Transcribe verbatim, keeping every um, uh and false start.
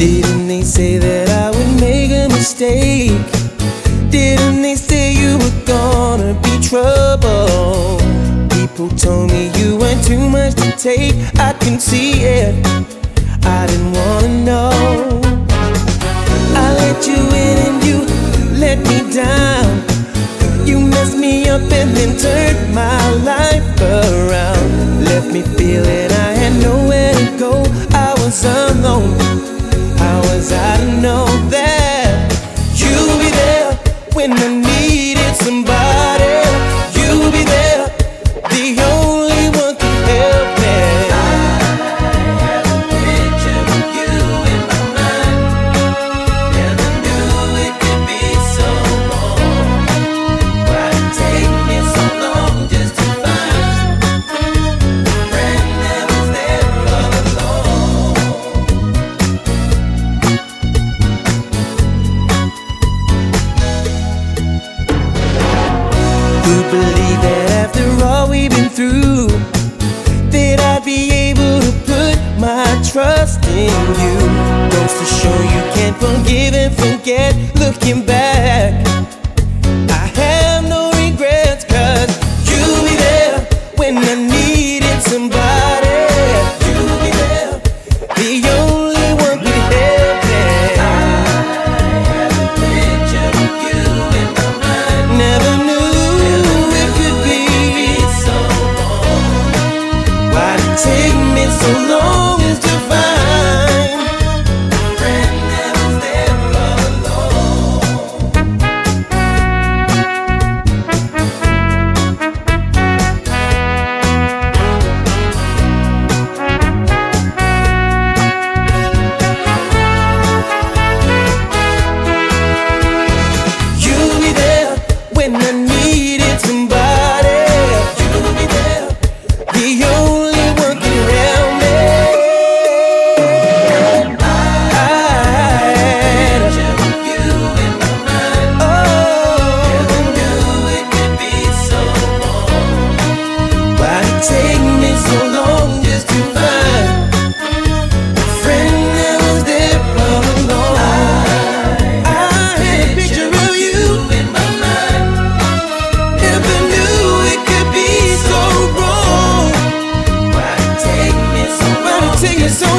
Didn't they say that I would make a mistake? Didn't they say you were gonna be trouble? People told me you weren't too much to take. I can see it, I didn't wanna know. I let you in and you let me down. You messed me up and then turned my life around. Left me feeling I had nowhere to go. I was alone. How was I to know that you'll be there when I needed somebody? You'll be there, the only one can help me. I have a picture of you in my mind. Never knew it could be so wrong. Why did it take me so long just to find a friend that was there all along? You believe that after all we've been through, that I'd be able to put my trust in you. Goes to show you can't forgive and forget. Looking back, I have no regrets, 'cause you'll be there when I needed somebody. You'll be there, the only one could help me. I have a picture of you in my mind. Never knew take me so long just to find a friend that was there all along. You'll be there when I needed somebody. You'll be there, the only take me so long just to find a friend that was there all along. I, I had a picture of you in my mind. Never knew it could be so wrong. Why did it take me so long? Why did it take me so